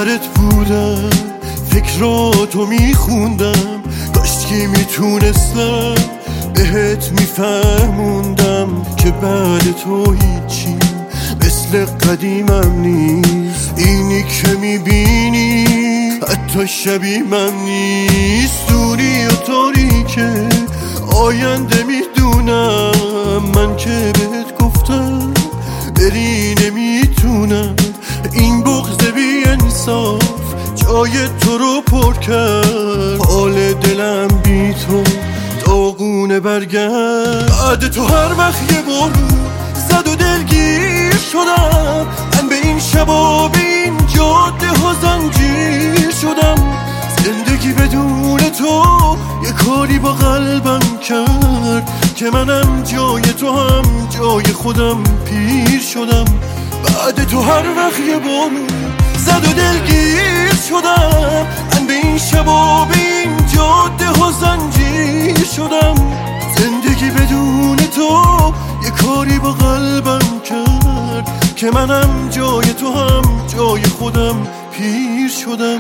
برت بودم، فکراتو میخوندم، کاش که میتونستم بهت میفهموندم که بعد تو هیچی مثل قدیمم نیست. اینی که میبینی حتی شبیه‌م نیست. دوری و تاریکه آینده میدونم، من که بهت گفتم بری نمیتونم. این بغض بی انصاف جای تو رو پر کرد، حال دلم بی تو داغونه. برگرد بعد تو هر وقت یه بارون زد و دلگیر شدم، من به این شبا به این جاده ها زنجیر شدم. زندگی بدون تو یه کاری با قلبم کرد که منم جای تو هم جای خودم پیر شدم. بعد تو هر وقت یه بارون زد و دلگیر شدم، من به این شبا به این جاده ها زنجیر شدم. زندگی بدون تو یه کاری با قلبم کرد که منم جای تو هم جای خودم پیر شدم.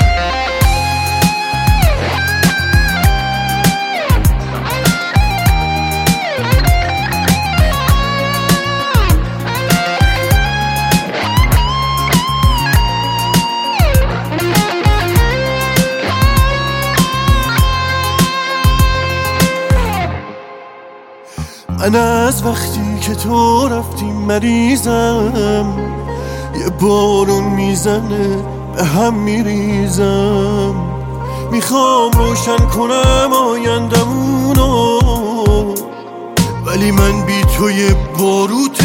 من از وقتی که تو رفتی مریضم، یه بارون میزنه به هم میریزم. میخوام روشن کنم آیندمونو، ولی من بی تو یه باروت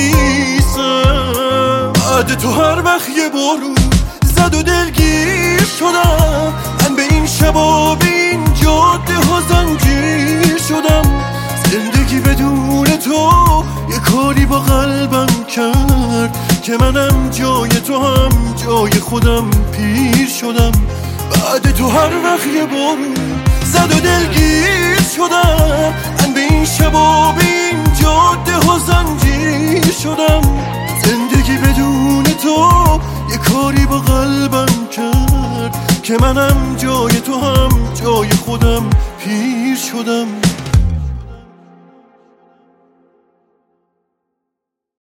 خیسم. بعد تو هر وقت یه بارون زد و دلگیر شدم، من به این شبا به این جاده ها زنجیر شدم. زندگی بدون تو یه کاری با قلبم کرد که منم جای تو هم جای خودم پیر شدم. بعد تو هر وقت یه بارون زد و دلگیر شدم، من به این شبا به این جاده ها زنجیر شدم. زندگی بدون تو یه کاری با قلبم کرد که منم جای تو هم جای خودم پیر شدم.